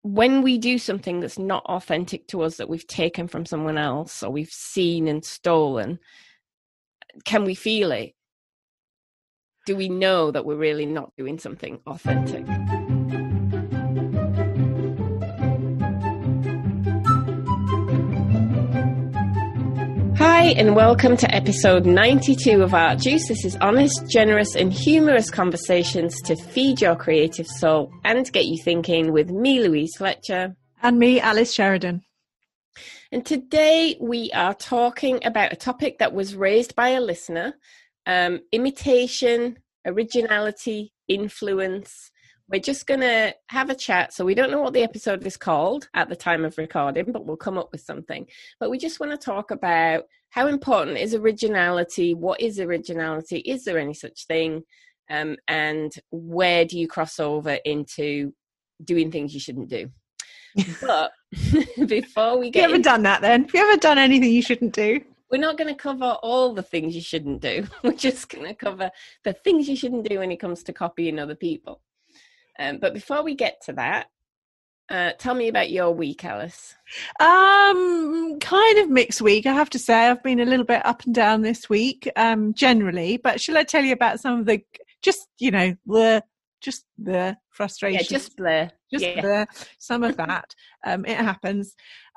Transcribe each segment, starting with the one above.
when we do something that's not authentic to us, that we've taken from someone else or we've seen and stolen, can we feel it? Do we know that we're really not doing something authentic? Hi, and welcome to episode 92 of Art Juice. This is honest, generous, and humorous conversations to feed your creative soul and get you thinking with me, Louise Fletcher. And me, Alice Sheridan. And today we are talking about a topic that was raised by a listener, imitation, originality, influence. We're just going to have a chat. So we don't know what the episode is called at the time of recording, but we'll come up with something. But we just want to talk about how important is originality? What is originality? Is there any such thing? And where do you cross over into doing things you shouldn't do? But before we get... Have you ever done that then? Have you ever done anything you shouldn't do? We're not going to cover all the things you shouldn't do. We're just going to cover the things you shouldn't do when it comes to copying other people. But before we get to that, tell me about your week, Alice. Kind of mixed week, I have to say. I've been a little bit up and down this week, generally. But shall I tell you about some of the the frustration? Yeah, just blur. Blur. Some of that. It happens.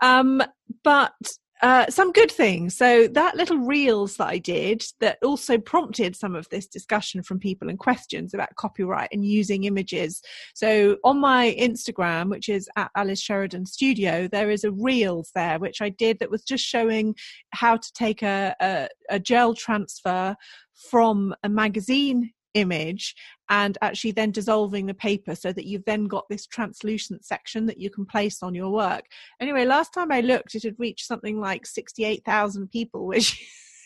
But some good things. So that little reels that I did that also prompted some of this discussion from people and questions about copyright and using images. So on my Instagram, which is at Alice Sheridan Studio, there is a reels there, which I did that was just showing how to take a gel transfer from a magazine image and actually then dissolving the paper so that you've then got this translucent section that you can place on your work. Anyway, last time I looked, it had reached something like 68,000 people, which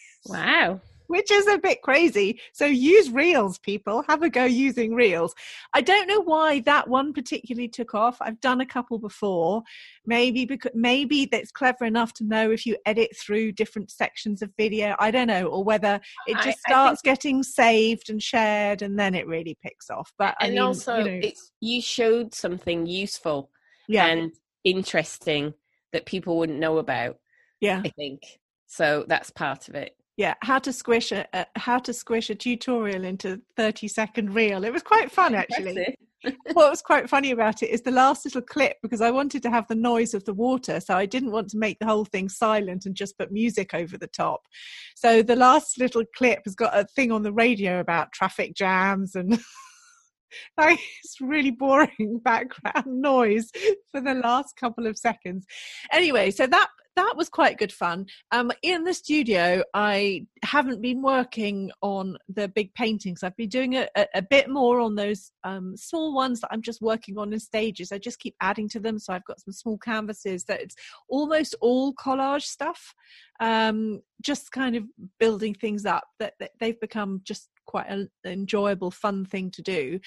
is a bit crazy. So use reels, people. Have a go using reels. I don't know why that one particularly took off. I've done a couple before. Maybe that's clever enough to know if you edit through different sections of video. I don't know, or whether it just starts getting saved and shared and then it really picks off. But you showed something useful and interesting that people wouldn't know about. Yeah, I think so. That's part of it. Yeah, how to squish a tutorial into 30-second reel. It was quite fun, actually. What was quite funny about it is the last little clip, because I wanted to have the noise of the water, so I didn't want to make the whole thing silent and just put music over the top. So the last little clip has got a thing on the radio about traffic jams and it's really boring background noise for the last couple of seconds. Anyway, so that was quite good fun. In the studio, I haven't been working on the big paintings. I've been doing a bit more on those small ones that I'm just working on in stages. I just keep adding to them. So I've got some small canvases that it's almost all collage stuff, just kind of building things up that they've become just quite an enjoyable, fun thing to do.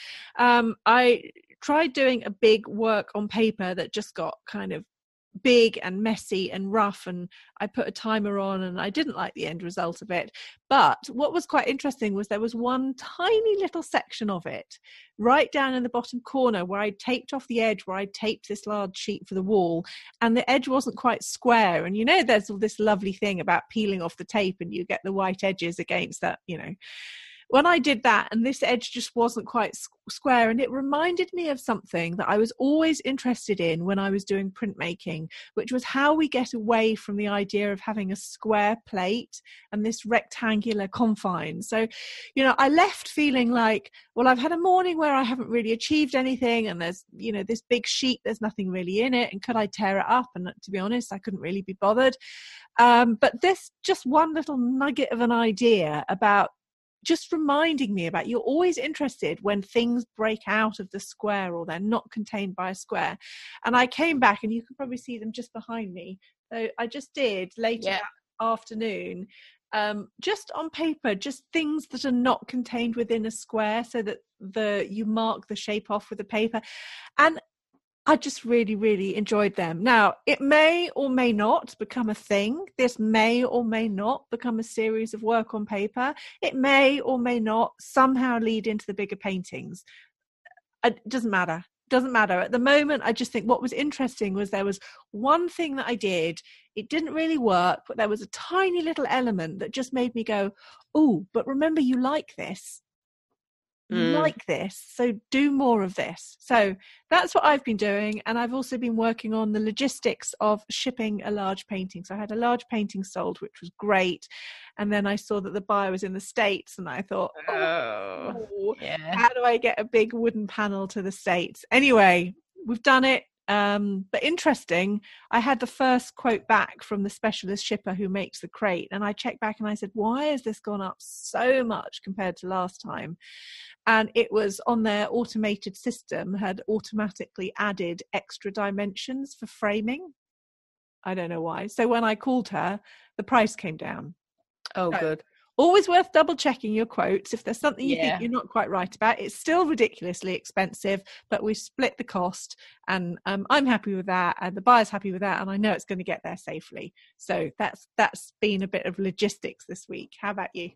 I tried doing a big work on paper that just got kind of big and messy and rough, and I put a timer on and I didn't like the end result of it. But what was quite interesting was there was one tiny little section of it right down in the bottom corner where I taped off the edge, where I taped this large sheet for the wall, and the edge wasn't quite square. And there's all this lovely thing about peeling off the tape and you get the white edges against that, When I did that, and this edge just wasn't quite square, and it reminded me of something that I was always interested in when I was doing printmaking, which was how we get away from the idea of having a square plate and this rectangular confine. So, I left feeling like, well, I've had a morning where I haven't really achieved anything, and there's, this big sheet, there's nothing really in it, and could I tear it up? And to be honest, I couldn't really be bothered. But this just one little nugget of an idea about just reminding me about, you're always interested when things break out of the square or they're not contained by a square. And I came back, and you can probably see them just behind me. So I just did later that afternoon, just on paper, just things that are not contained within a square, so that you mark the shape off with the paper. And I just really, really enjoyed them. Now, it may or may not become a thing. This may or may not become a series of work on paper. It may or may not somehow lead into the bigger paintings. It doesn't matter. doesn't matter. At the moment, I just think what was interesting was there was one thing that I did. It didn't really work, but there was a tiny little element that just made me go, oh, but remember, you like this. You like this, so do more of this. So that's what I've been doing. And I've also been working on the logistics of shipping a large painting. So I had a large painting sold, which was great. And then I saw that the buyer was in the States, and I thought, how do I get a big wooden panel to the States? Anyway, we've done it. But interesting, I had the first quote back from the specialist shipper who makes the crate, and I checked back and I said, why has this gone up so much compared to last time? And it was on their automated system, had automatically added extra dimensions for framing. I don't know why. So when I called her, the price came down. Oh, good. Always worth double checking your quotes. If there's something you think you're not quite right about, it's still ridiculously expensive, but we've split the cost, and I'm happy with that, and the buyer's happy with that, and I know it's going to get there safely. So that's been a bit of logistics this week. How about you?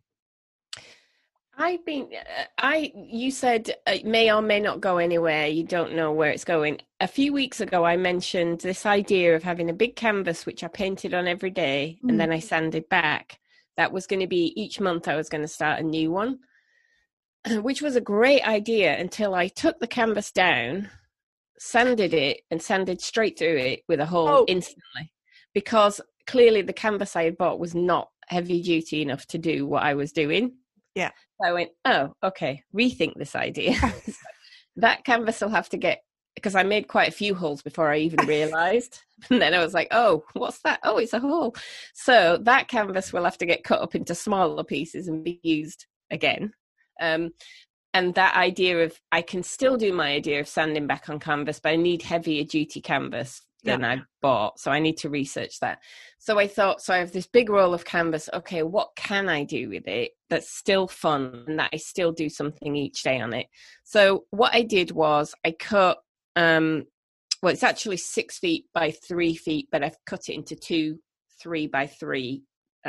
You said it may or may not go anywhere. You don't know where it's going. A few weeks ago, I mentioned this idea of having a big canvas, which I painted on every day, and then I sanded back. That was going to be each month I was going to start a new one, which was a great idea until I took the canvas down, sanded it, and sanded straight through it with a hole instantly, because clearly the canvas I had bought was not heavy duty enough to do what I was doing. Yeah. So I went, oh, okay, rethink this idea. That canvas will have to get, because I made quite a few holes before I even realized. And then I was like, oh, what's that? Oh, it's a hole. So that canvas will have to get cut up into smaller pieces and be used again. And that idea of, I can still do my idea of sanding back on canvas, but I need heavier duty canvas than I bought. So I need to research that. So I thought, so I have this big roll of canvas. Okay, what can I do with it that's still fun and that I still do something each day on it? So what I did was I cut, well, it's actually 6 feet by 3 feet, but I've cut it into 2 3x3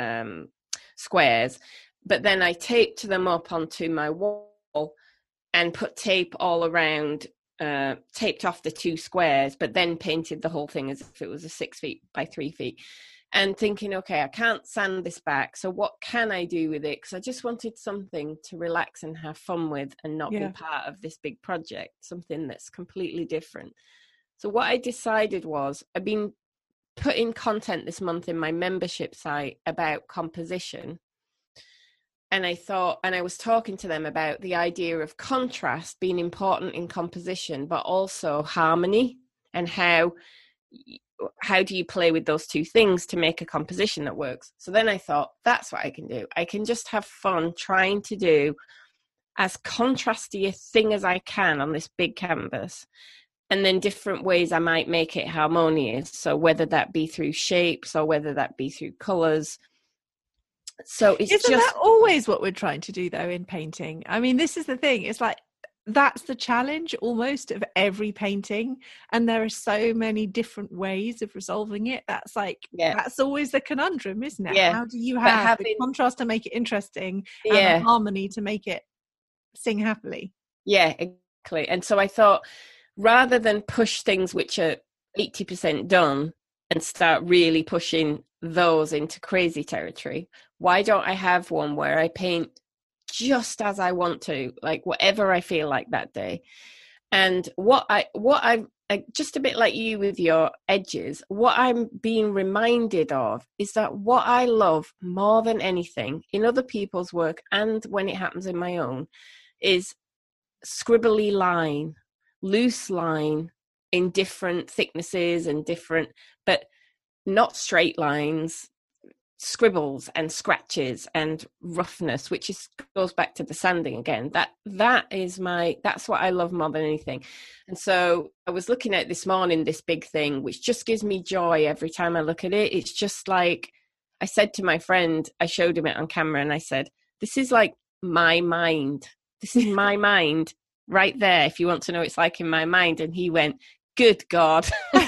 squares. But then I taped them up onto my wall and put tape all around, taped off the 2 squares, but then painted the whole thing as if it was a 6 feet by 3 feet. And thinking, okay, I can't sand this back, so what can I do with it? Because I just wanted something to relax and have fun with and not be part of this big project, something that's completely different. So what I decided was, I've been putting content this month in my membership site about composition. And I thought, and I was talking to them about the idea of contrast being important in composition, but also harmony, and how do you play with those two things to make a composition that works? So then I thought, that's what I can do. I can just have fun trying to do as contrasty a thing as I can on this big canvas. And then different ways I might make it harmonious. So whether that be through shapes or whether that be through colors. So it's Isn't that always what we're trying to do though in painting? I mean, this is the thing. It's like, that's the challenge almost of every painting, and there are so many different ways of resolving it. That's like, that's always the conundrum, isn't it? How do you have the contrast to make it interesting and the harmony to make it sing happily? Yeah, exactly. And so I thought, rather than push things which are 80% done and start really pushing those into crazy territory, why don't I have one where I paint just as I want to, like whatever I feel like that day? And what I just a bit like you with your edges, what I'm being reminded of is that what I love more than anything in other people's work and when it happens in my own is scribbly line, loose line in different thicknesses and different, but not straight lines, scribbles and scratches and roughness, which goes back to the sanding again. That's what I love more than anything. And so I was looking at this morning, this big thing, which just gives me joy every time I look at it. It's just like, I said to my friend, I showed him it on camera and I said, this is like my mind. This is my mind right there. If you want to know what it's like in my mind. And he went, good God.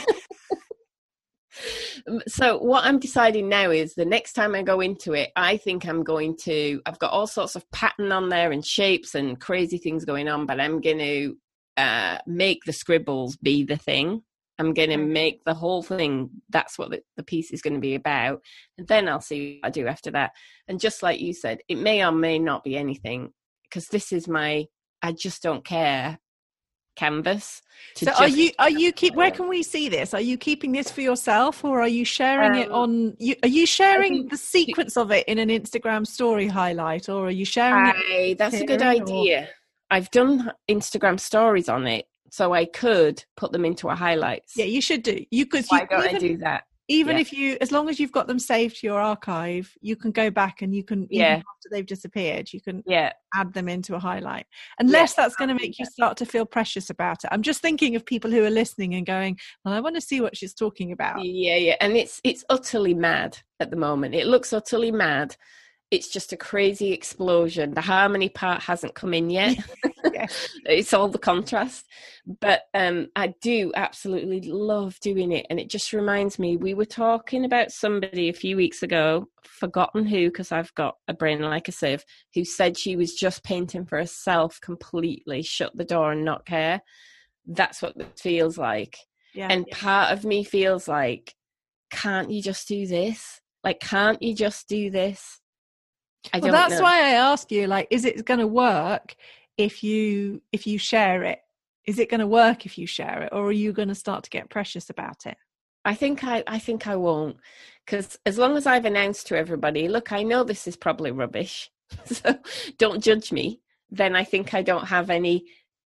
So what I'm deciding now is the next time I go into it, I think I've got all sorts of pattern on there and shapes and crazy things going on, but I'm going to make the scribbles be the thing. I'm going to make the whole thing, that's what the piece is going to be about. And then I'll see what I do after that. And just like you said, it may or may not be anything, because this is my I just don't care canvas. So are you where can we see this? Are you keeping this for yourself, or are you sharing it on are you sharing the sequence of it in an Instagram story highlight, or are you sharing it? That's a good idea. I've done Instagram stories on it, so I could put them into a highlights. Yeah, you should do. Why don't I do that? Even if as long as you've got them saved to your archive, you can go back and you can, even after they've disappeared, you can add them into a highlight. Unless that's going to make you start to feel precious about it. I'm just thinking of people who are listening and going, well, I want to see what she's talking about. Yeah. And it's utterly mad at the moment. It looks utterly mad. It's just a crazy explosion. The harmony part hasn't come in yet. It's all the contrast. But I do absolutely love doing it. And it just reminds me, we were talking about somebody a few weeks ago, forgotten who, because I've got a brain like a sieve, who said she was just painting for herself completely, shut the door and not care. That's what it feels like. Yeah, and part of me feels like, can't you just do this? Like, can't you just do this? Well, that's why I ask you, like, is it going to work if you share it? Is it going to work if you share it, or are you going to start to get precious about it? I think I won't, because as long as I've announced to everybody, look, I know this is probably rubbish, so don't judge me. Then I think I don't have any.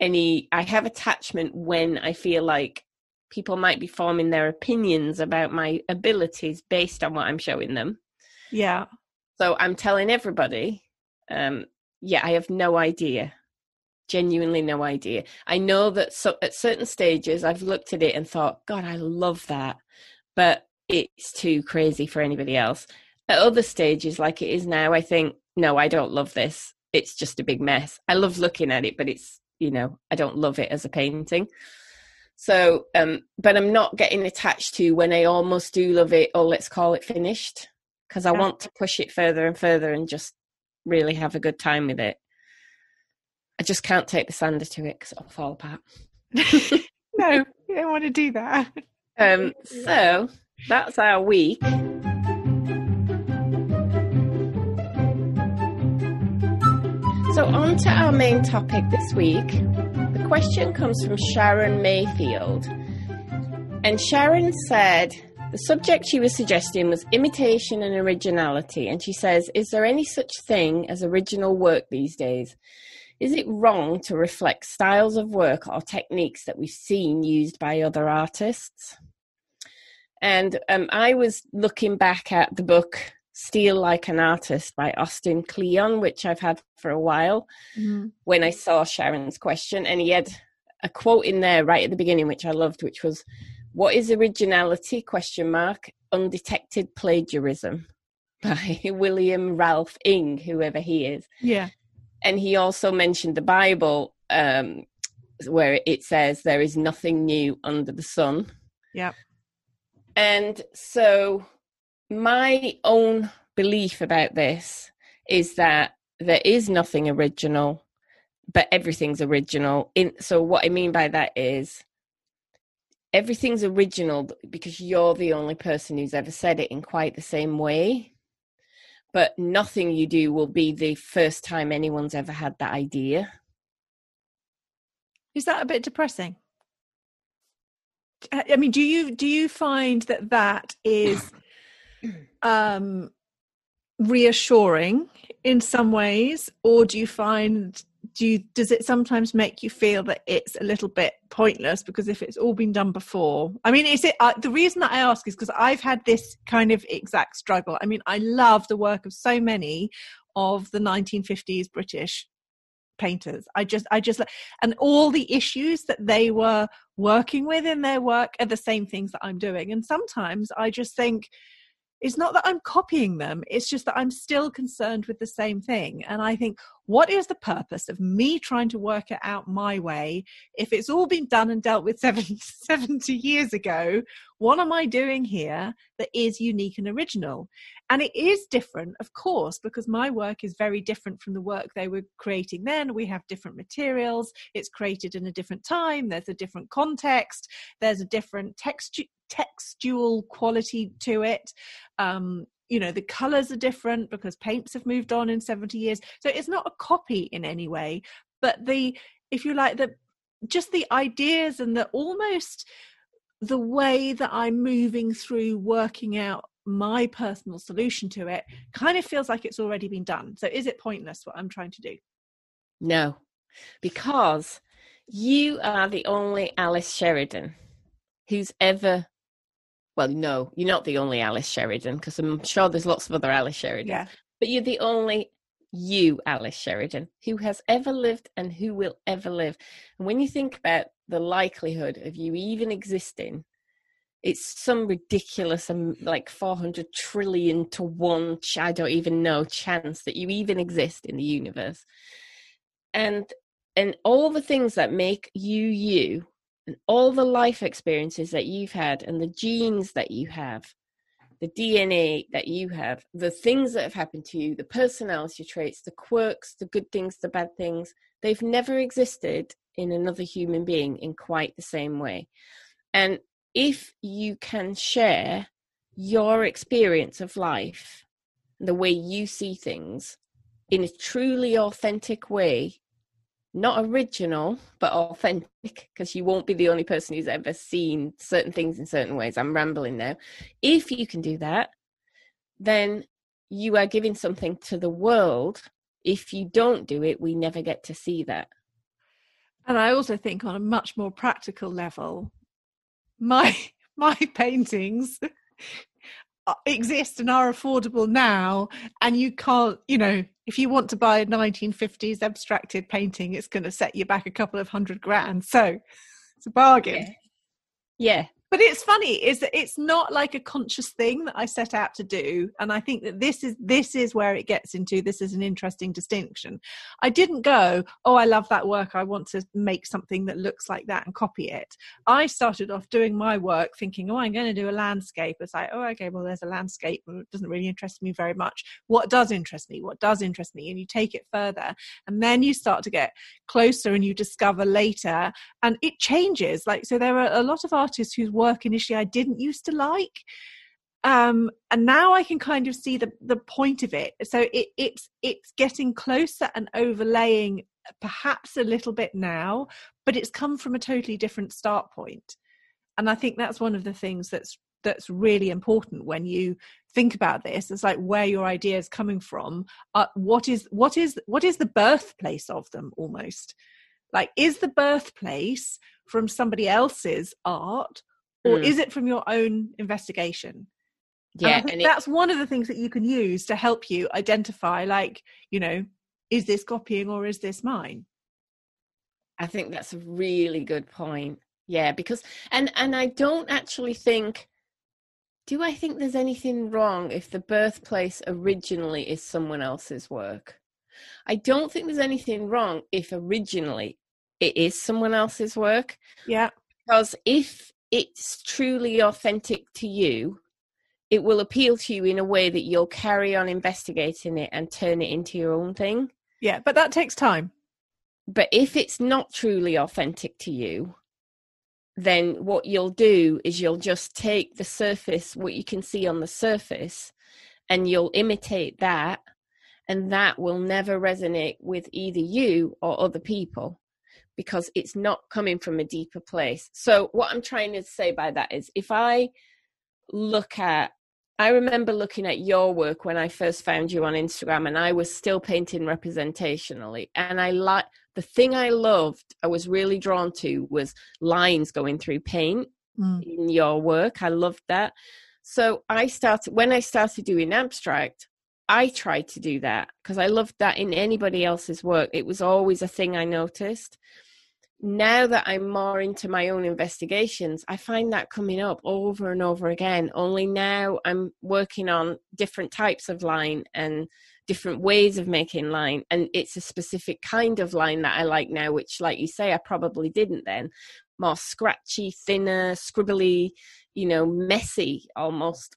I have attachment when I feel like people might be forming their opinions about my abilities based on what I'm showing them. Yeah. So I'm telling everybody, I have no idea, genuinely no idea. I know that at certain stages I've looked at it and thought, God, I love that, but it's too crazy for anybody else. At other stages, like it is now, I think, no, I don't love this. It's just a big mess. I love looking at it, but it's, I don't love it as a painting. So, but I'm not getting attached to when I almost do love it, or let's call it finished. Because I want to push it further and further and just really have a good time with it. I just can't take the sander to it because it'll fall apart. No, you don't want to do that. So that's our week. So on to our main topic this week. The question comes from Sharon Mayfield. And Sharon said, the subject she was suggesting was imitation and originality. And she says, is there any such thing as original work these days? Is it wrong to reflect styles of work or techniques that we've seen used by other artists? And I was looking back at the book Steal Like an Artist by Austin Kleon, which I've had for a while, when I saw Sharon's question. And he had a quote in there right at the beginning, which I loved, which was, what is originality? ? Undetected plagiarism by William Ralph Ing, whoever he is. Yeah. And he also mentioned the Bible, where it says there is nothing new under the sun. Yeah. And so my own belief about this is that there is nothing original, but everything's original. So what I mean by that is, everything's original because you're the only person who's ever said it in quite the same way. But nothing you do will be the first time anyone's ever had that idea. Is that a bit depressing? I mean, do you find that is reassuring in some ways, or do you find does it sometimes make you feel that it's a little bit pointless because if it's all been done before? I mean, is it the reason that I ask is because I've had this kind of exact struggle. I mean, I love the work of so many of the 1950s British painters. I just and all the issues that they were working with in their work are the same things that I'm doing. And sometimes I just think, It's not that I'm copying them. It's just that I'm still concerned with the same thing. And I think, what is the purpose of me trying to work it out my way? If it's all been done and dealt with 70 years ago, what am I doing here that is unique and original? And it is different, of course, because my work is very different from the work they were creating then. We have different materials. It's created in a different time. There's a different context. There's a different textual quality to it. The colors are different because paints have moved on in 70 years. So it's not a copy in any way, but if you like, just the ideas and the way that I'm moving through working out my personal solution to it kind of feels like it's already been done. So is it pointless what I'm trying to do? No, because you are the only Alice Sheridan who's ever, well, no, you're not the only Alice Sheridan, because I'm sure there's lots of other Alice Sheridans. Yeah. But you're the only Alice Sheridan, who has ever lived and who will ever live. And when you think about the likelihood of you even existing, it's some ridiculous, like 400 trillion to 1, I don't even know, chance that you even exist in the universe. And all the things that make you, and all the life experiences that you've had, and the genes that you have, the DNA that you have, the things that have happened to you, the personality traits, the quirks, the good things, the bad things, they've never existed in another human being in quite the same way. And if you can share your experience of life, the way you see things, in a truly authentic way, not original, but authentic, because you won't be the only person who's ever seen certain things in certain ways. I'm rambling now. If you can do that, then you are giving something to the world. If you don't do it, we never get to see that. And I also think on a much more practical level, my paintings exist and are affordable now, and you can't, if you want to buy a 1950s abstracted painting, it's going to set you back a couple of $100,000, so it's a bargain. Yeah. But it's funny is that it's not like a conscious thing that I set out to do. And I think that this is where it gets into, this is an interesting distinction. I didn't go, oh, I love that work, I want to make something that looks like that and copy it. I started off doing my work thinking, oh, I'm going to do a landscape. It's like, oh, okay, well, there's a landscape. It doesn't really interest me very much. What does interest me? And you take it further. And then you start to get closer and you discover later, and it changes. Like, so there are a lot of artists whose work initially I didn't used to like, and now I can kind of see the point of it. So it's getting closer and overlaying perhaps a little bit now, but it's come from a totally different start point. And I think that's one of the things that's really important when you think about this. It's like where your idea is coming from. What is the birthplace of them almost? Like, is the birthplace from somebody else's art, or is it from your own investigation? Yeah, and that's one of the things that you can use to help you identify, like, is this copying or is this mine? I think that's a really good point. Yeah, because and I don't actually think, do I think there's anything wrong if the birthplace originally is someone else's work? I don't think there's anything wrong if originally it is someone else's work. Yeah. Because if it's truly authentic to you, it will appeal to you in a way that you'll carry on investigating it and turn it into your own thing. Yeah, but that takes time. But if it's not truly authentic to you, then what you'll do is you'll just take the surface, what you can see on the surface, and you'll imitate that, and that will never resonate with either you or other people, because it's not coming from a deeper place. So what I'm trying to say by that is, if I remember looking at your work when I first found you on Instagram, and I was still painting representationally. And the thing I was really drawn to was lines going through paint in your work. I loved that. So when I started doing abstract, I tried to do that because I loved that in anybody else's work. It was always a thing I noticed. now that I'm more into my own investigations, I find that coming up over and over again. Only now I'm working on different types of line and different ways of making line. And it's a specific kind of line that I like now, which, like you say, I probably didn't then. More scratchy, thinner, scribbly, messy almost.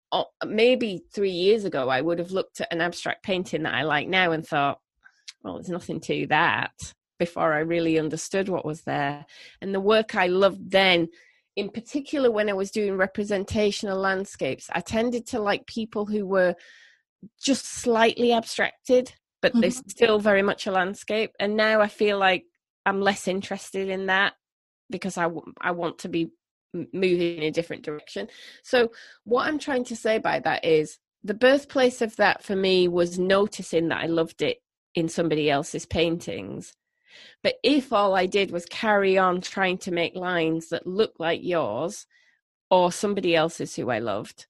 Maybe 3 years ago, I would have looked at an abstract painting that I like now and thought, well, there's nothing to that, before I really understood what was there. And the work I loved then, in particular when I was doing representational landscapes, I tended to like people who were just slightly abstracted, but they're still very much a landscape. And now I feel like I'm less interested in that because I want to be moving in a different direction. So what I'm trying to say by that is the birthplace of that for me was noticing that I loved it in somebody else's paintings. But if all I did was carry on trying to make lines that look like yours or somebody else's who I loved,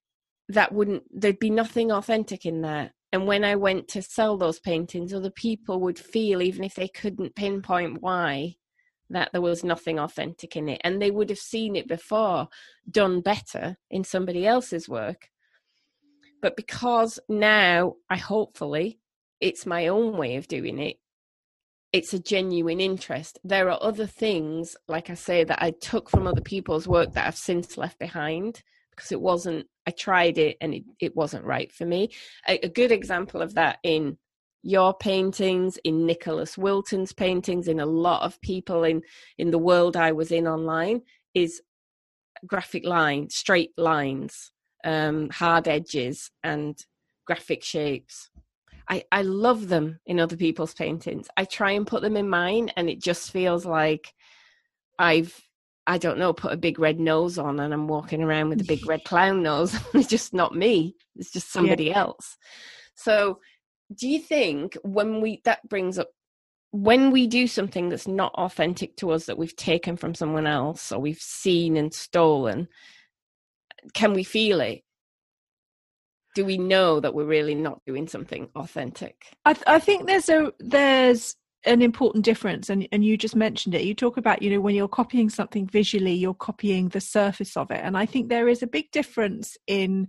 there'd be nothing authentic in that. And when I went to sell those paintings, other people would feel, even if they couldn't pinpoint why, that there was nothing authentic in it. And they would have seen it before done better in somebody else's work. But because now hopefully it's my own way of doing it, it's a genuine interest. There are other things, like I say, that I took from other people's work that I've since left behind because I tried it and it wasn't right for me. A good example of that in your paintings, in Nicholas Wilton's paintings, in a lot of people in the world I was in online, is graphic lines, straight lines, hard edges and graphic shapes. I love them in other people's paintings. I try and put them in mine, and it just feels like I don't know, put a big red nose on and I'm walking around with a big red clown nose. It's just not me. It's just somebody else. So do you think when we do something that's not authentic to us, that we've taken from someone else or we've seen and stolen, can we feel it? Do we know that we're really not doing something authentic? I think there's an important difference, and you just mentioned it. You talk about, when you're copying something visually, you're copying the surface of it. And I think there is a big difference in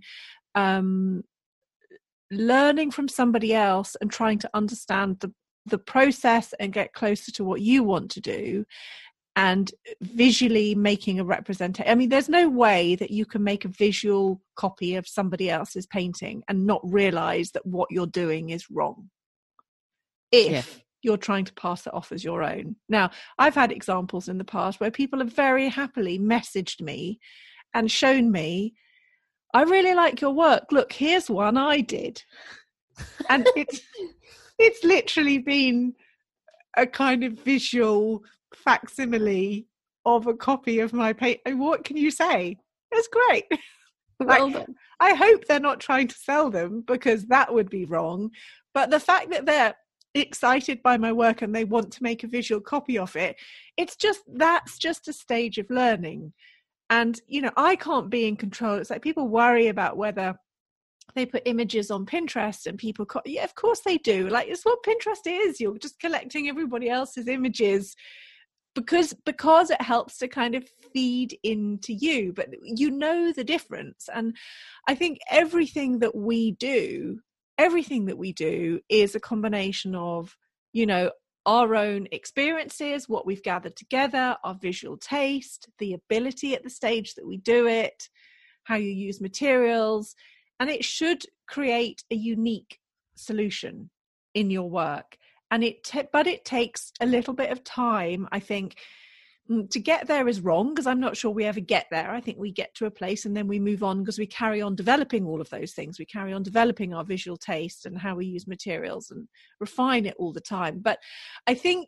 learning from somebody else and trying to understand the process and get closer to what you want to do, and visually making a representation. I mean, there's no way that you can make a visual copy of somebody else's painting and not realize that what you're doing is wrong if you're trying to pass it off as your own. Now, I've had examples in the past where people have very happily messaged me and shown me, I really like your work. Look, here's one I did. And it's literally been a kind of visual facsimile of a copy of my painting. What can you say? It's great. Well done. I hope they're not trying to sell them, because that would be wrong. But the fact that they're excited by my work and they want to make a visual copy of it, that's just a stage of learning. And I can't be in control. It's like people worry about whether they put images on Pinterest and people yeah, of course they do. Like, it's what Pinterest is. You're just collecting everybody else's images because it helps to kind of feed into you, but the difference. And I think everything that we do is a combination of, our own experiences, what we've gathered together, our visual taste, the ability at the stage that we do it, how you use materials, and it should create a unique solution in your work. And but it takes a little bit of time, I think. To get there is wrong, because I'm not sure we ever get there. I think we get to a place and then we move on because we carry on developing all of those things. We carry on developing our visual taste and how we use materials and refine it all the time. But I think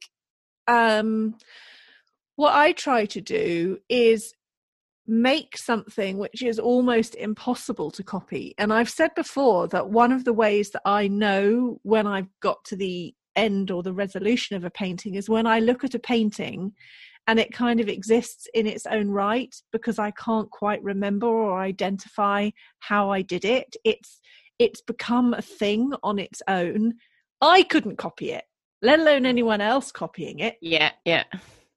what I try to do is make something which is almost impossible to copy. And I've said before that one of the ways that I know when I've got to the end or the resolution of a painting is when I look at a painting and it kind of exists in its own right, because I can't quite remember or identify how I did it. It's become a thing on its own. I couldn't copy it, let alone anyone else copying it. Yeah.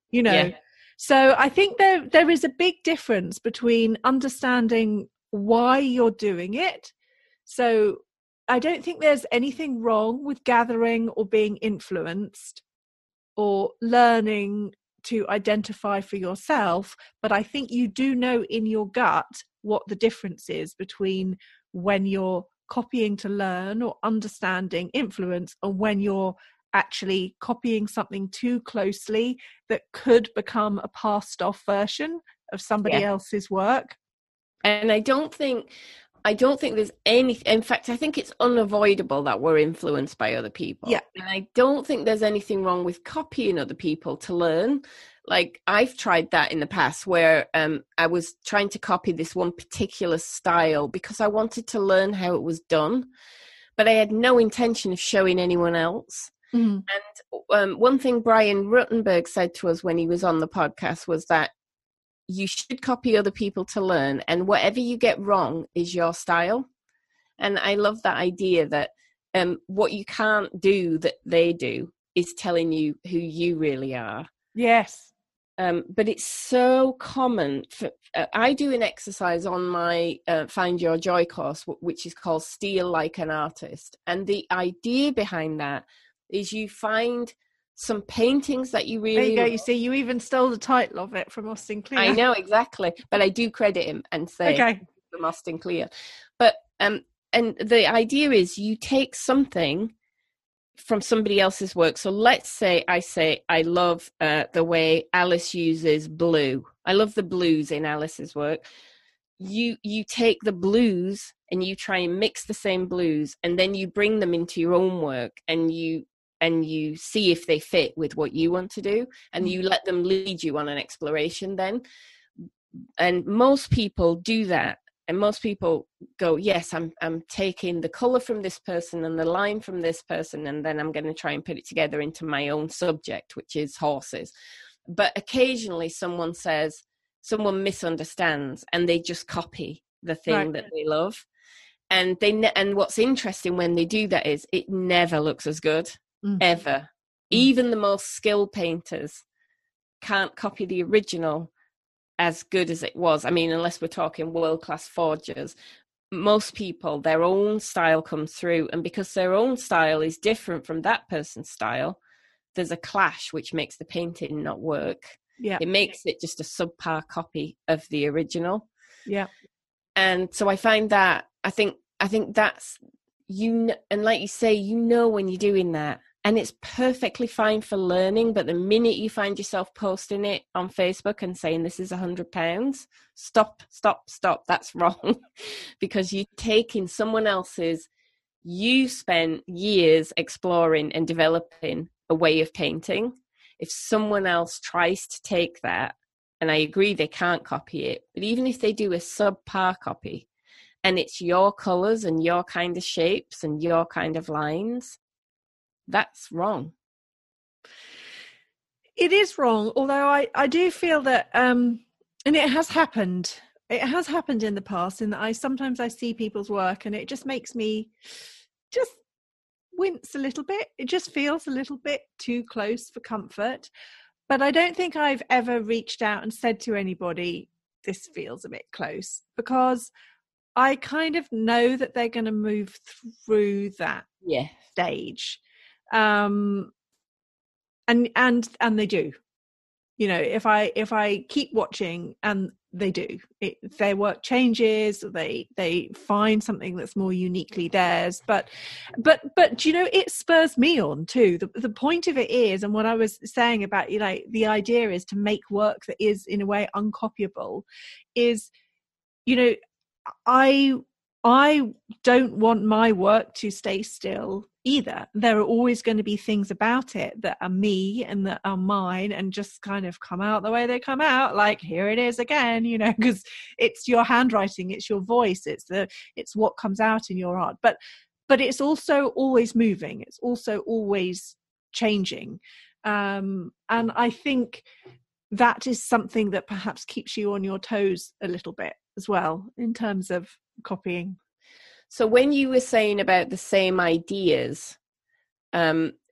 you know. Yeah. So I think there is a big difference between understanding why you're doing it. So I don't think there's anything wrong with gathering or being influenced or learning to identify for yourself, but I think you do know in your gut what the difference is between when you're copying to learn or understanding influence, and when you're actually copying something too closely that could become a passed off version of somebody else's work. And I don't think there's any, in fact, I think it's unavoidable that we're influenced by other people. Yeah. And I don't think there's anything wrong with copying other people to learn. Like, I've tried that in the past where I was trying to copy this one particular style because I wanted to learn how it was done, but I had no intention of showing anyone else. Mm-hmm. And one thing Brian Ruttenberg said to us when he was on the podcast was that you should copy other people to learn, and whatever you get wrong is your style. And I love that idea that what you can't do that they do is telling you who you really are. Yes. But it's so common. I do an exercise on my Find Your Joy course, which is called Steal Like an Artist. And the idea behind that is you find some paintings that you really there you go love. You see, you even stole the title of it from Austin Kleon. I know, exactly, but I do credit him and say from Austin Kleon. But and the idea is you take something from somebody else's work. So let's say I love the way Alice uses blue. I love the blues in Alice's work. You take the blues and you try and mix the same blues, and then you bring them into your own work, and you see if they fit with what you want to do, and you let them lead you on an exploration then. And most people do that, and most people go, yes, I'm taking the color from this person and the line from this person, and then I'm going to try and put it together into my own subject, which is horses. But occasionally someone misunderstands and they just copy the thing that they love. And and what's interesting when they do that is it never looks as good. Ever. Even the most skilled painters can't copy the original as good as it was. I mean, unless we're talking world-class forgers, most people, their own style comes through, and because their own style is different from that person's style, there's a clash which makes the painting not work. It makes it just a subpar copy of the original. And so I find that I think that's, and like you say, when you're doing that, and it's perfectly fine for learning, but the minute you find yourself posting it on Facebook and saying this is £100, stop, that's wrong. Because you're taking someone else's, you spent years exploring and developing a way of painting. If someone else tries to take that, and I agree they can't copy it, but even if they do a subpar copy, and it's your colors and your kind of shapes and your kind of lines, that's wrong. It is wrong, although I do feel that, and it has happened in the past, in that sometimes I see people's work and it just makes me just wince a little bit. It just feels a little bit too close for comfort. But I don't think I've ever reached out and said to anybody, this feels a bit close, because I kind of know that they're going to move through that stage. And they do, if I keep watching, and they do, their work changes, they find something that's more uniquely theirs, but it spurs me on too. The point of it is, and what I was saying about, the idea is to make work that is in a way uncopyable, is, I don't want my work to stay still either. There are always going to be things about it that are me and that are mine, and just kind of come out the way they come out, like here it is again, because it's your handwriting, it's your voice, it's what comes out in your art, but it's also always moving, it's also always changing, and I think that is something that perhaps keeps you on your toes a little bit as well, in terms of copying. So when you were saying about the same ideas,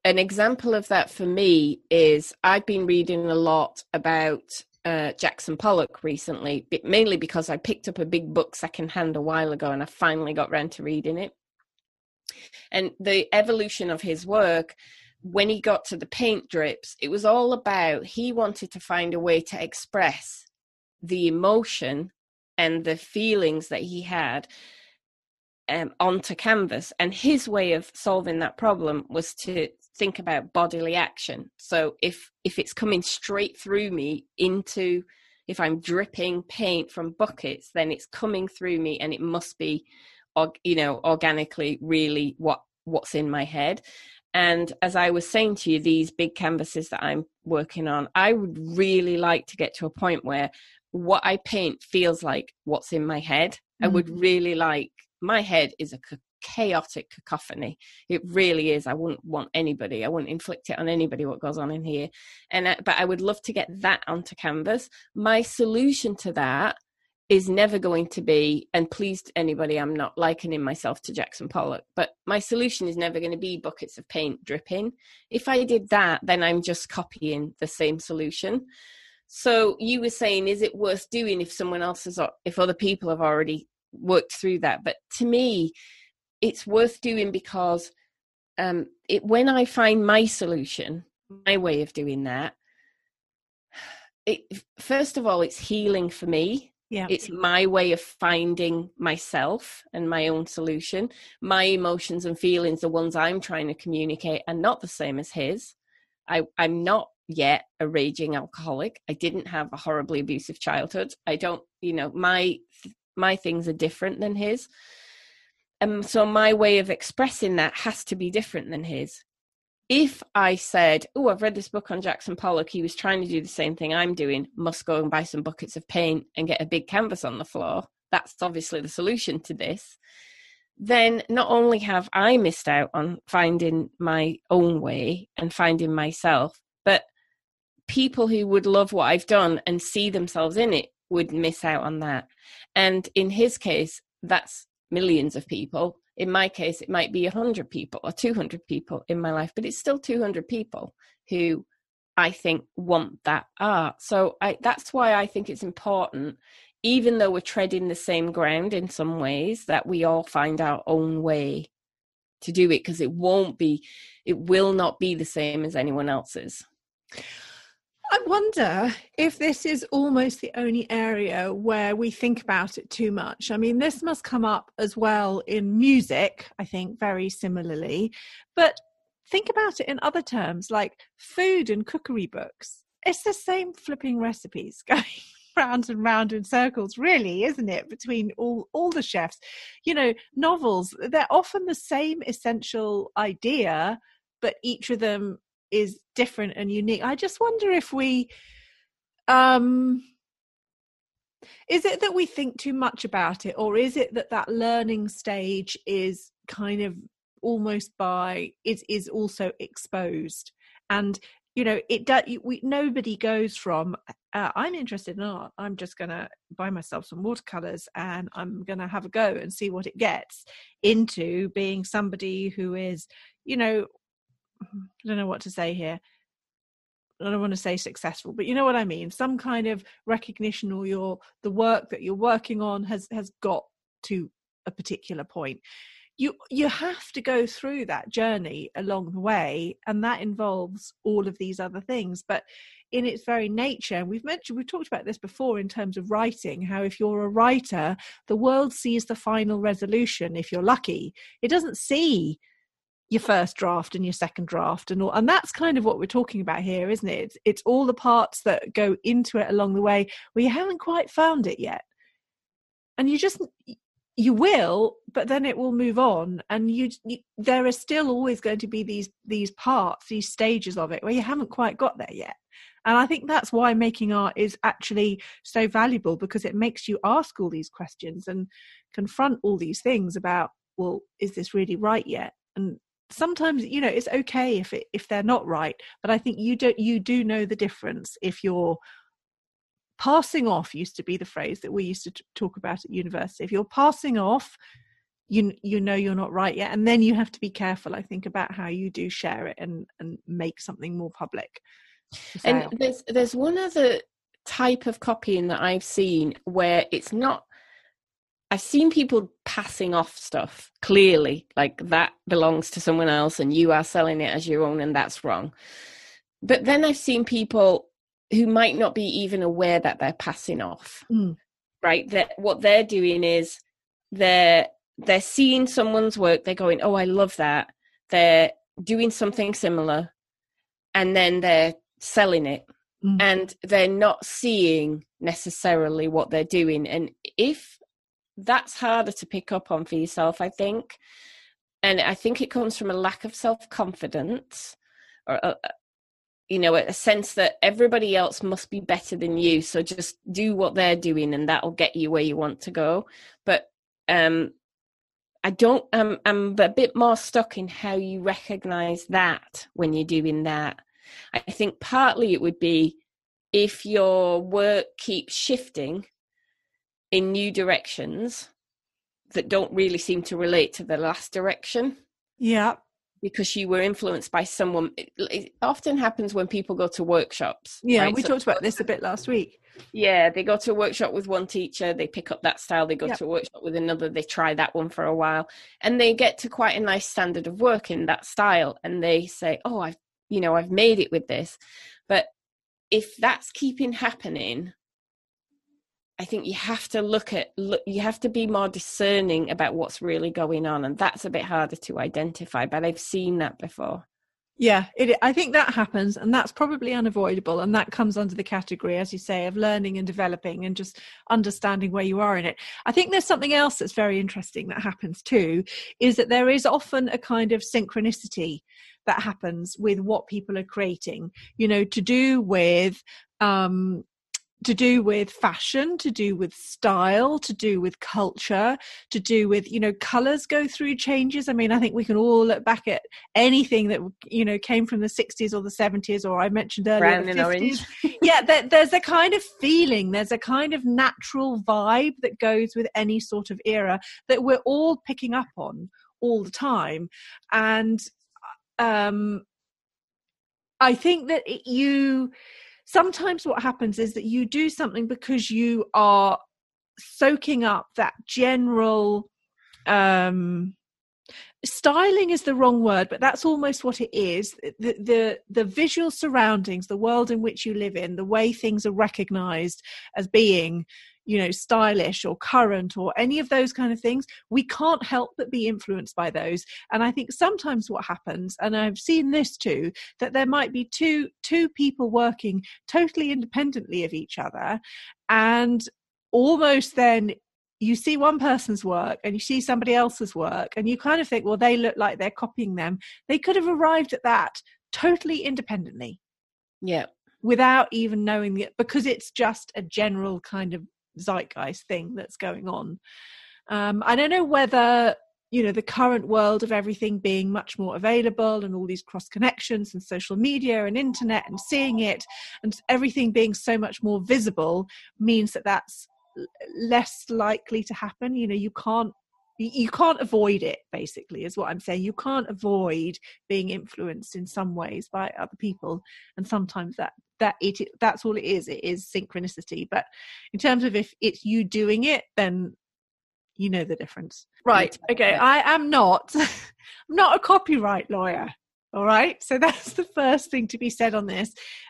an example of that for me is I've been reading a lot about Jackson Pollock recently, mainly because I picked up a big book secondhand a while ago and I finally got around to reading it. And the evolution of his work, when he got to the paint drips, it was all about, he wanted to find a way to express the emotion and the feelings that he had onto canvas. And his way of solving that problem was to think about bodily action. So if it's coming straight through me into, if I'm dripping paint from buckets, then it's coming through me and it must be, organically really what's in my head. And as I was saying to you, these big canvases that I'm working on, I would really like to get to a point where what I paint feels like what's in my head. Mm-hmm. I would really like, my head is a chaotic cacophony. It really is. I wouldn't inflict it on anybody what goes on in here. But I would love to get that onto canvas. My solution to that is never going to be, and please anybody, I'm not likening myself to Jackson Pollock, but my solution is never going to be buckets of paint dripping. If I did that, then I'm just copying the same solution. So you were saying, is it worth doing if other people have already worked through that? But to me, it's worth doing because when I find my solution, my way of doing that, first of all, it's healing for me. Yeah. It's my way of finding myself and my own solution. My emotions and feelings, the ones I'm trying to communicate, are not the same as his. I'm not yet a raging alcoholic. I didn't have a horribly abusive childhood. I don't, my things are different than his. So my way of expressing that has to be different than his. If I said, oh, I've read this book on Jackson Pollock, he was trying to do the same thing I'm doing, must go and buy some buckets of paint and get a big canvas on the floor, that's obviously the solution to this, then not only have I missed out on finding my own way and finding myself, but people who would love what I've done and see themselves in it would miss out on that. And in his case, that's millions of people. In my case, it might be 100 people or 200 people in my life, but it's still 200 people who I think want that art. So that's why I think it's important, even though we're treading the same ground in some ways, that we all find our own way to do it, because it will not be the same as anyone else's. I wonder if this is almost the only area where we think about it too much. I mean, this must come up as well in music, I think, very similarly. But think about it in other terms, like food and cookery books. It's the same flipping recipes going round and round in circles, really, isn't it, between all the chefs? Novels, they're often the same essential idea, but each of them is different and unique. I just wonder if we is it that we think too much about it, or is it that learning stage is kind of almost is also exposed? And nobody goes from I'm interested in art, I'm just gonna buy myself some watercolors and I'm gonna have a go and see what it gets, into being somebody who is, I don't know what to say here. I don't want to say successful, but you know what I mean. Some kind of recognition, or the work that you're working on has got to a particular point. You have to go through that journey along the way, and that involves all of these other things. But in its very nature, we've talked about this before in terms of writing, how if you're a writer, the world sees the final resolution if you're lucky. It doesn't see your first draft and your second draft and all, and that's kind of what we're talking about here, isn't it? It's all the parts that go into it along the way where you haven't quite found it yet, and you will, but then it will move on, and there are still always going to be these parts, these stages of it where you haven't quite got there yet. And I think that's why making art is actually so valuable, because it makes you ask all these questions and confront all these things about, well, is this really right yet? And sometimes, it's okay if they're not right, but I think you do know the difference. If you're passing off, used to be the phrase that we used to talk about at university, if you're passing off you know you're not right yet, and then you have to be careful, I think, about how you do share it and make something more public. And there's one other type of copying that I've seen where it's not, I've seen people passing off stuff clearly, like that belongs to someone else and you are selling it as your own, and that's wrong. But then I've seen people who might not be even aware that they're passing off, right? That what they're doing is they're seeing someone's work, they're going, oh, I love that. They're doing something similar, and then they're selling it. And they're not seeing necessarily what they're doing. And if that's harder to pick up on for yourself, I think. And I think it comes from a lack of self-confidence, or a sense that everybody else must be better than you. So just do what they're doing and that'll get you where you want to go. But I'm a bit more stuck in how you recognize that when you're doing that. I think partly it would be if your work keeps shifting in new directions that don't really seem to relate to the last direction. Yeah. Because you were influenced by someone. It often happens when people go to workshops. Yeah, right? We so talked about this a bit last week. Yeah, they go to a workshop with one teacher, they pick up that style, they go to a workshop with another, they try that one for a while, and they get to quite a nice standard of work in that style, and they say, oh, I've made it with this. But if that's keeping happening, I think you have to you have to be more discerning about what's really going on. And that's a bit harder to identify, but I've seen that before. Yeah, I think that happens, and that's probably unavoidable. And that comes under the category, as you say, of learning and developing and just understanding where you are in it. I think there's something else that's very interesting that happens too, is that there is often a kind of synchronicity that happens with what people are creating, to do with fashion, to do with style, to do with culture, to do with, colors go through changes. I mean, I think we can all look back at anything that, came from the 60s or the 70s, or I mentioned earlier, brown the and 50s. Orange. Yeah, there's a kind of feeling, there's a kind of natural vibe that goes with any sort of era that we're all picking up on all the time. And I think that sometimes what happens is that you do something because you are soaking up that general styling is the wrong word, but that's almost what it is. The visual surroundings, the world in which you live in, the way things are recognized as being, stylish or current or any of those kind of things, we can't help but be influenced by those. And I think sometimes what happens, and I've seen this too, that there might be two people working totally independently of each other, and almost then you see one person's work and you see somebody else's work and you kind of think, well, they look like they're copying them. They could have arrived at that totally independently. Yeah. Without even knowing it, because it's just a general kind of zeitgeist thing that's going on. I don't know whether, the current world of everything being much more available and all these cross connections and social media and internet and seeing it and everything being so much more visible means that that's less likely to happen. You can't avoid it, basically, is what I'm saying. You can't avoid being influenced in some ways by other people, and sometimes that's all it is. It is synchronicity. But in terms of if it's you doing it, then you know the difference. Right. Okay. I am not I'm not a copyright lawyer. All right. So that's the first thing to be said on this.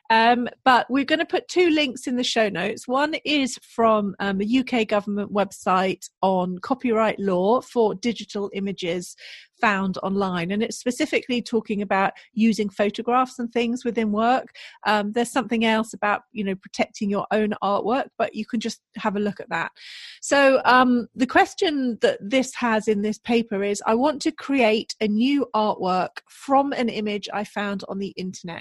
But we're going to put two links in the show notes. One is from the UK government website on copyright law for digital images found online. And it's specifically talking about using photographs and things within work. There's something else about, protecting your own artwork, but you can just have a look at that. So the question that this has in this paper is, I want to create a new artwork from an image I found on the internet.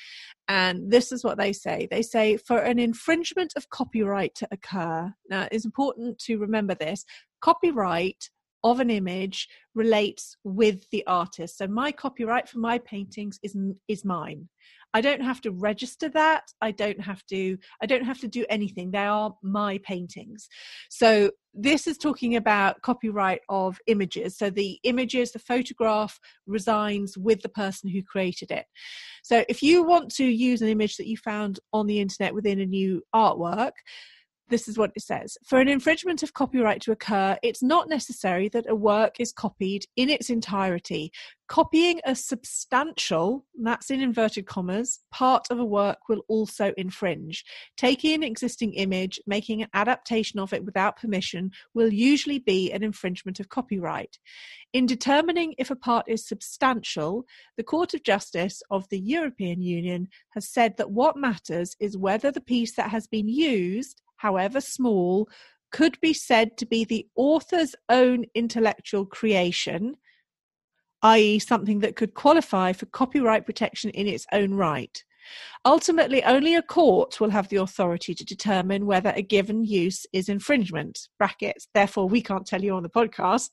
And this is what they say. They say, for an infringement of copyright to occur. Now, it's important to remember this. Copyright of an image relates with the artist. So my copyright for my paintings is mine. I don't have to register that. I don't have to do anything. They are my paintings. So this is talking about copyright of images. So the photograph resides with the person who created it. So if you want to use an image that you found on the internet within a new artwork, this is what it says. For an infringement of copyright to occur, it's not necessary that a work is copied in its entirety. Copying a substantial, that's in inverted commas, part of a work will also infringe. Taking an existing image, making an adaptation of it without permission will usually be an infringement of copyright. In determining if a part is substantial, the Court of Justice of the European Union has said that what matters is whether the piece that has been used, however small, could be said to be the author's own intellectual creation, i.e. something that could qualify for copyright protection in its own right. Ultimately, only a court will have the authority to determine whether a given use is infringement, brackets, therefore we can't tell you on the podcast.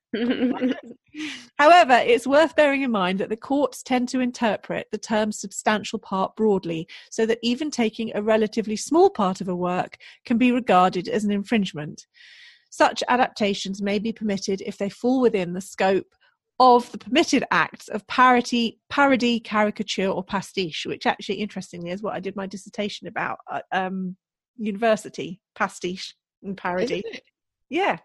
However, it's worth bearing in mind that the courts tend to interpret the term substantial part broadly, so that even taking a relatively small part of a work can be regarded as an infringement. Such adaptations may be permitted if they fall within the scope of the permitted acts of parody, caricature, or pastiche, which actually, interestingly, is what I did my dissertation about at university, pastiche and parody. Yeah.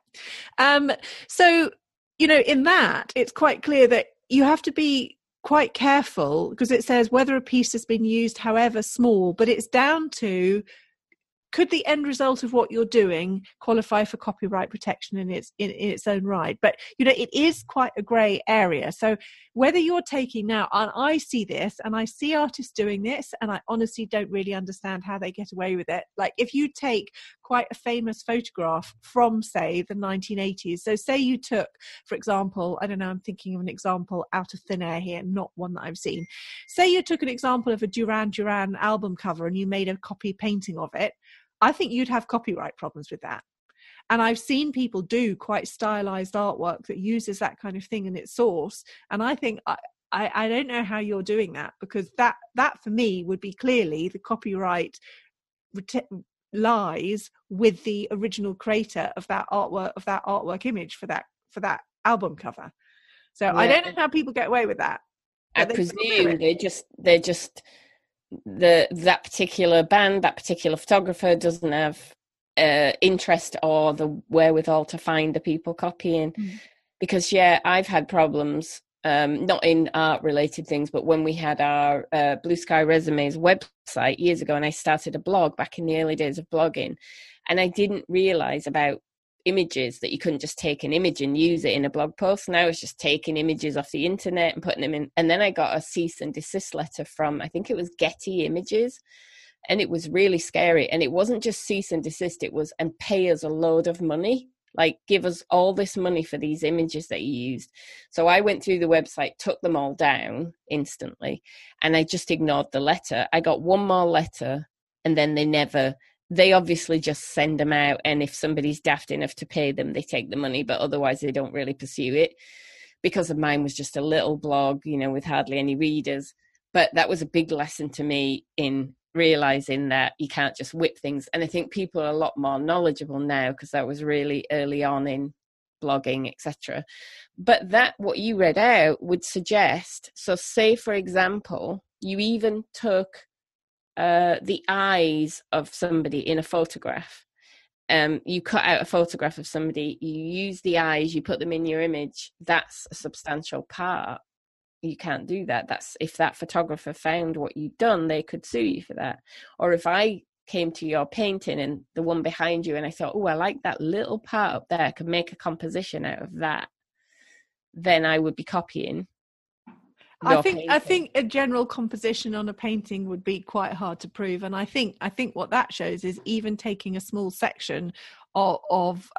So, in that, it's quite clear that you have to be quite careful, because it says whether a piece has been used, however small, but it's down to, could the end result of what you're doing qualify for copyright protection in its own right? But it is quite a grey area. So whether you're taking now, and I see this, and I see artists doing this, and I honestly don't really understand how they get away with it. Like if you take quite a famous photograph from, say, the 1980s. So say you took, for example, I don't know, I'm thinking of an example out of thin air here, not one that I've seen. Say you took an example of a Duran Duran album cover and you made a copy painting of it. I think you'd have copyright problems with that. And I've seen people do quite stylized artwork that uses that kind of thing in its source. And I think I don't know how you're doing that, because that for me would be clearly the copyright lies with the original creator of that artwork image for that album cover. So yeah. I don't know how people get away with that. I presume they're just that particular band, that particular photographer doesn't have interest or the wherewithal to find the people copying. Because I've had problems, not in art related things, but when we had our Blue Sky Resumes website years ago, and I started a blog back in the early days of blogging, and I didn't realize about images that you couldn't just take an image and use it in a blog post. Now it's just taking images off the internet and putting them in. And then I got a cease and desist letter from, I think it was Getty Images, and it was really scary. And it wasn't just cease and desist, it was, and pay us a load of money, like give us all this money for these images that you used. So I went through the website, took them all down instantly, and I just ignored the letter. I got one more letter, and then they obviously just send them out, and if somebody's daft enough to pay them, they take the money, but otherwise they don't really pursue it. Because of mine was just a little blog, with hardly any readers. But that was a big lesson to me in realizing that you can't just whip things. And I think people are a lot more knowledgeable now, because that was really early on in blogging, etc. But that, what you read out would suggest, so say, for example, you even took the eyes of somebody in a photograph. You cut out a photograph of somebody, you use the eyes, you put them in your image. That's a substantial part. You can't do that. That's if that photographer found what you'd done, they could sue you for that. Or if I came to your painting and the one behind you, and I thought, oh, I like that little part up there, I could make a composition out of that, then I would be copying. I think a general composition on a painting would be quite hard to prove, and I think what that shows is even taking a small section of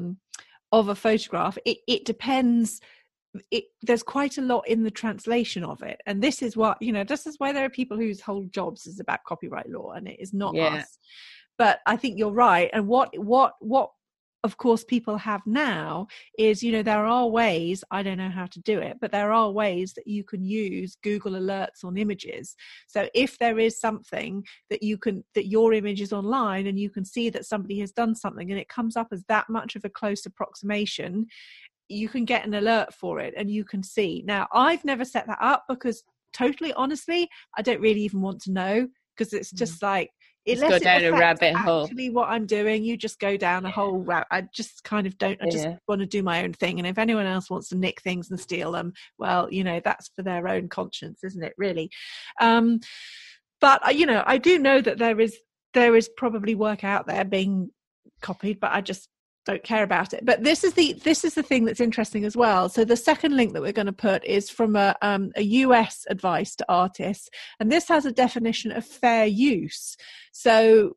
a photograph, it depends. There's quite a lot in the translation of it, and this is what this is why there are people whose whole jobs is about copyright law, and it is not us. But I think you're right, and what of course people have now is, there are ways, I don't know how to do it, but there are ways that you can use Google Alerts on images. So if there is something that your image is online and you can see that somebody has done something and it comes up as that much of a close approximation, you can get an alert for it and you can see. Now, I've never set that up because, totally honestly, I don't really even want to know, because it's just like, just go down a rabbit hole. Actually, what I'm doing, you just go down a whole rabbit. I just kind of don't. I just want to do my own thing. And if anyone else wants to nick things and steal them, well, that's for their own conscience, isn't it? Really. But I do know that there is probably work out there being copied, but I just don't care about it. But this is the thing that's interesting as well. So the second link that we're going to put is from a US advice to artists, and this has a definition of fair use. So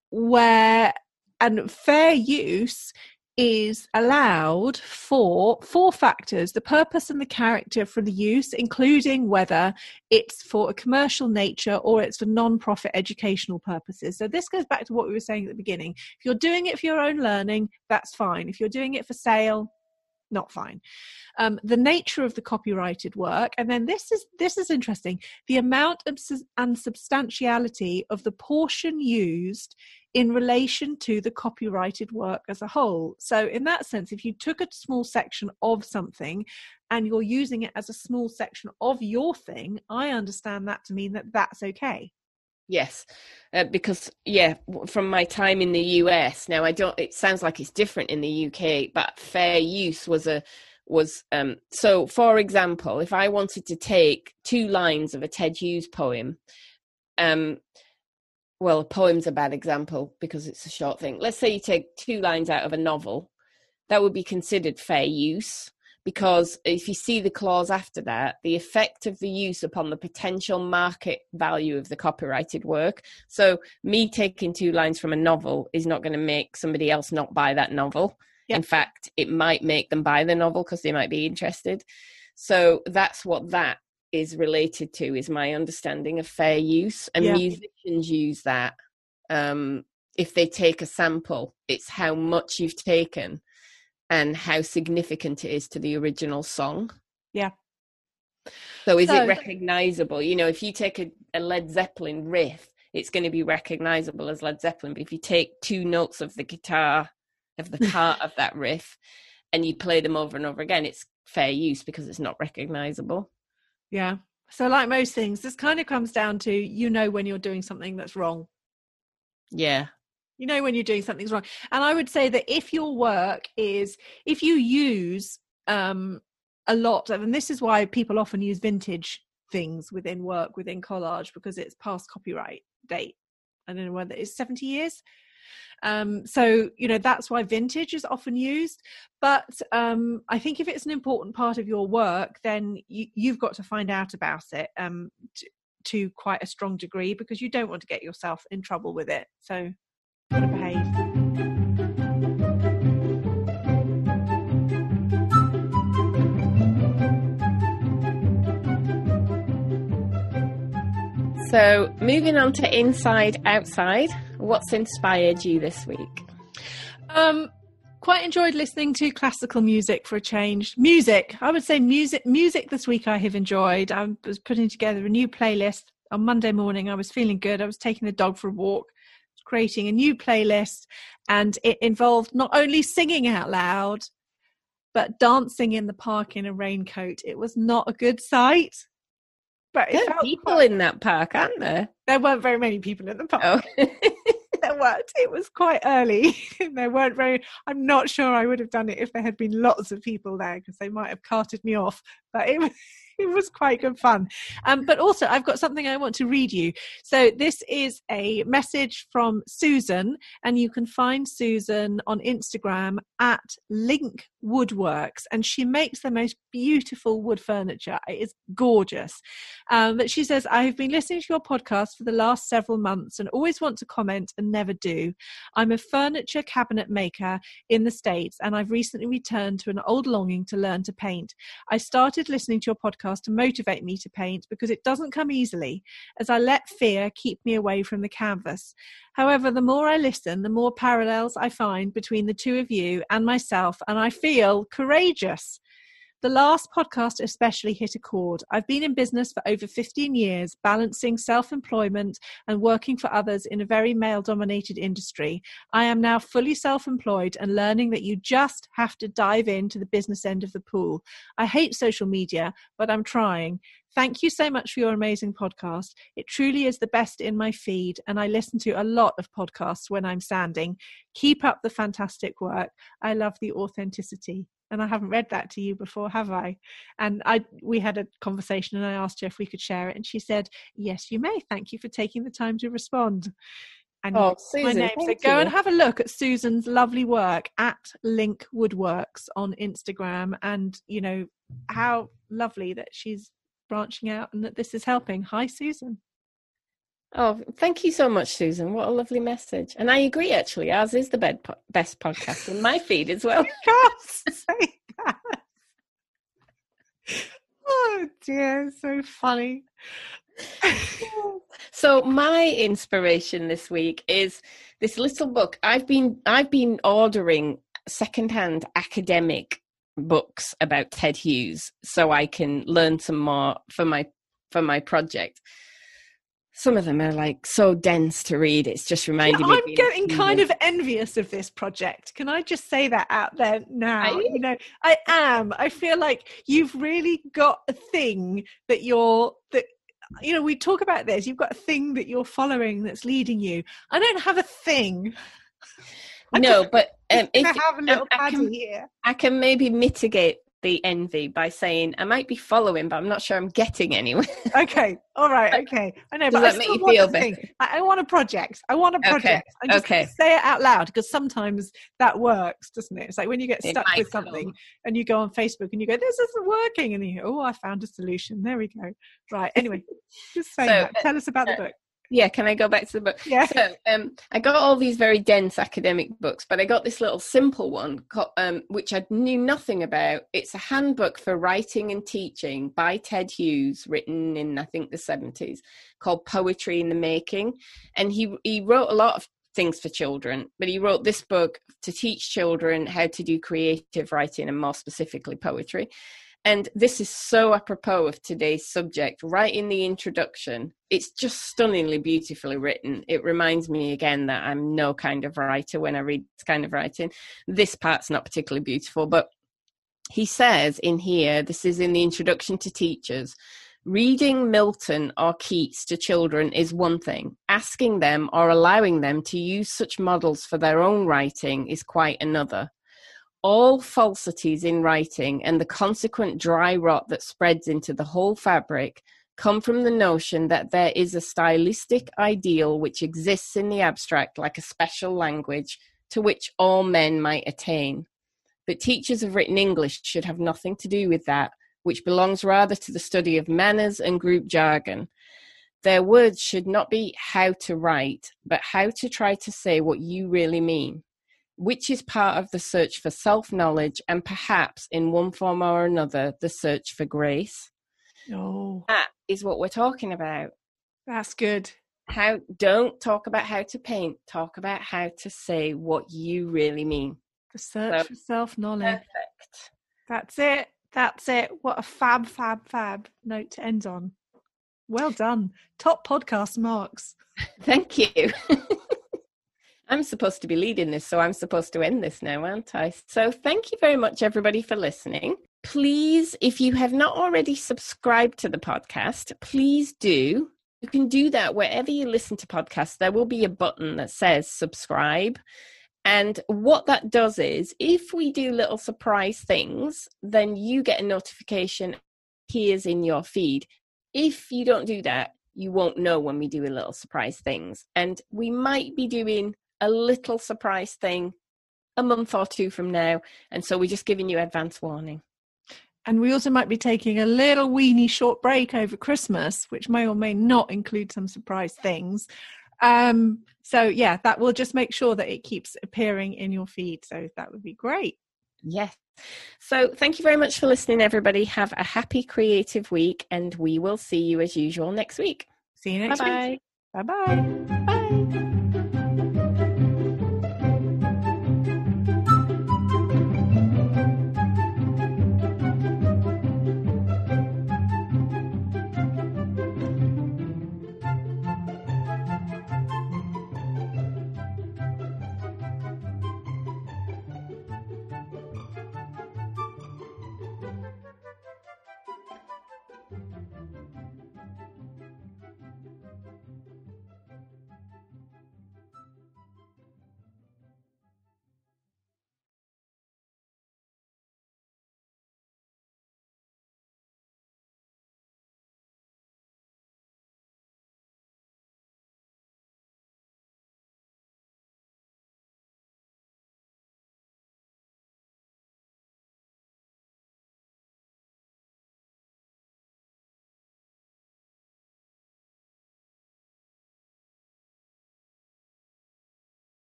fair use is allowed for 4 factors: the purpose and the character for the use, including whether it's for a commercial nature or it's for non-profit educational purposes. So this goes back to what we were saying at the beginning. If you're doing it for your own learning, that's fine. If you're doing it for sale, not fine. The nature of the copyrighted work, and then this is interesting, the amount and substantiality of the portion used in relation to the copyrighted work as a whole. So in that sense, if you took a small section of something and you're using it as a small section of your thing, I understand that to mean that that's okay. Yes, because from my time in the US, now it sounds like it's different in the UK, but fair use was so for example, if I wanted to take 2 lines of a Ted Hughes poem, well, a poem's a bad example because it's a short thing. Let's say you take 2 lines out of a novel, that would be considered fair use. Because if you see the clause after that, the effect of the use upon the potential market value of the copyrighted work. So me taking 2 lines from a novel is not going to make somebody else not buy that novel. Yep. In fact, it might make them buy the novel because they might be interested. So that's what that is related to, is my understanding of fair use. And musicians use that. If they take a sample, it's how much you've taken and how significant it is to the original song. Yeah. So is it recognizable? If you take a Led Zeppelin riff, it's going to be recognizable as Led Zeppelin. But if you take 2 notes of the guitar, of the part of that riff, and you play them over and over again, it's fair use because it's not recognizable. Yeah. So like most things, this kind of comes down to, when you're doing something that's wrong. Yeah. When you're doing something's wrong. And I would say that if your work if you use a lot of, and this is why people often use vintage things within work, within collage, because it's past copyright date. I don't know whether it's 70 years. So, that's why vintage is often used. But I think if it's an important part of your work, then you've got to find out about it to quite a strong degree, because you don't want to get yourself in trouble with it. So got to behave. So moving on to Inside Outside, what's inspired you this week? Quite enjoyed listening to classical music for a change. I would say music this week I have enjoyed. I was putting together a new playlist on Monday morning. I was feeling good. I was taking the dog for a walk, creating a new playlist, and it involved not only singing out loud, but dancing in the park in a raincoat. It was not a good sight. But there are people in that park, aren't there? There weren't very many people in the park. Oh. There weren't. It was quite early. There weren't very. I'm not sure I would have done it if there had been lots of people there, because they might have carted me off. But it was quite good fun. But also, I've got something I want to read you. So this is a message from Susan, and you can find Susan on Instagram at Link Woodworks, and she makes the most beautiful wood furniture. It is gorgeous. But she says, I have been listening to your podcast for the last several months and always want to comment and never do. I'm a furniture cabinet maker in the States, and I've recently returned to an old longing to learn to paint. I started listening to your podcast podcast to motivate me to paint because it doesn't come easily, as I let fear keep me away from the canvas. However, the more I listen, the more parallels I find between the two of you and myself, and I feel courageous. The last podcast especially hit a chord. I've been in business for over 15 years, balancing self-employment and working for others in a very male-dominated industry. I am now fully self-employed and learning that you just have to dive into the business end of the pool. I hate social media, but I'm trying. Thank you so much for your amazing podcast. It truly is the best in my feed, and I listen to a lot of podcasts when I'm sanding. Keep up the fantastic work. I love the authenticity. And I haven't read that to you before, have I? And we had a conversation and I asked her if we could share it. And she said, yes, you may. Thank you for taking the time to respond. And Susan, my name. So go and have a look at Susan's lovely work at Link Woodworks on Instagram. And, you know, how lovely that she's branching out and that this is helping. Hi, Susan. Oh, thank you so much, Susan. What a lovely message. And I agree, actually. Ours is the best podcast in my feed as well. Say that. Oh, dear. So funny. So my inspiration this week is this little book. I've been ordering secondhand academic books about Ted Hughes so I can learn some more for my project. Some of them are like so dense to read. It's just reminding me. I'm getting kind of envious of this project. Can I just say that out there now? You know, I am. I feel like you've really got a thing that you know, we talk about this. You've got a thing that you're following that's leading you. I don't have a thing. But I have a little paddy here. I can maybe mitigate the envy by saying I might be following, but I'm not sure I'm getting anywhere. Okay, all right, okay. I know, Does but that make you feel better? I want a project. I Okay. I just say it out loud because sometimes that works, doesn't it? It's like when you get stuck with something and you go on Facebook and you go, "This isn't working," and you go, "Oh, I found a solution." There we go. Right. Anyway, just say that. Tell us about the book. Yeah, can I go back to the book? Yeah. So I got all these very dense academic books, but I got this little simple one, which I knew nothing about. It's a handbook for writing and teaching by Ted Hughes, written in, I think, the 70s, called Poetry in the Making. And he wrote a lot of things for children, but he wrote this book to teach children how to do creative writing and more specifically poetry. And this is so apropos of today's subject. Right in the introduction, it's just stunningly beautifully written. It reminds me again that I'm no kind of writer when I read this kind of writing. This part's not particularly beautiful, but he says in here, this is in the introduction to teachers, reading Milton or Keats to children is one thing. Asking them or allowing them to use such models for their own writing is quite another. All falsities in writing and the consequent dry rot that spreads into the whole fabric come from the notion that there is a stylistic ideal which exists in the abstract like a special language to which all men might attain. But teachers of written English should have nothing to do with that, which belongs rather to the study of manners and group jargon. Their words should not be how to write, but how to try to say what you really mean, which is part of the search for self-knowledge and perhaps in one form or another, the search for grace. Oh, that is what we're talking about. That's good. Don't talk about how to paint, talk about how to say what you really mean. The search for self-knowledge. Perfect. That's it. What a fab note to end on. Well done. Top podcast marks. Thank you. I'm supposed to be leading this, so I'm supposed to end this now, aren't I? So thank you very much, everybody, for listening. Please, if you have not already subscribed to the podcast, please do. You can do that wherever you listen to podcasts. There will be a button that says subscribe. And what that does is, if we do little surprise things, then you get a notification appears in your feed. If you don't do that, you won't know when we do a little surprise things. And we might be doing a little surprise thing a month or two from now. And so we're just giving you advance warning. And we also might be taking a little weeny short break over Christmas, which may or may not include some surprise things. So yeah, that will just make sure that it keeps appearing in your feed. So that would be great. Yes. So thank you very much for listening, everybody. Have a happy creative week, and we will see you as usual next week. See you next week. Bye-bye. Bye-bye. Bye.